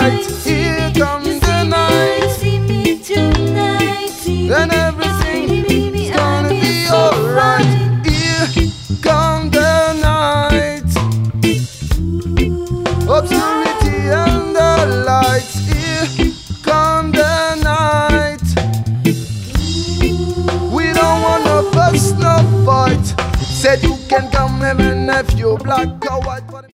alright. Here comes the night, then everything's gonna be alright. Here comes the night, obscurity and the lights. Here comes the night. We don't want no fuss, no fight. Said you can come, even if you black or white.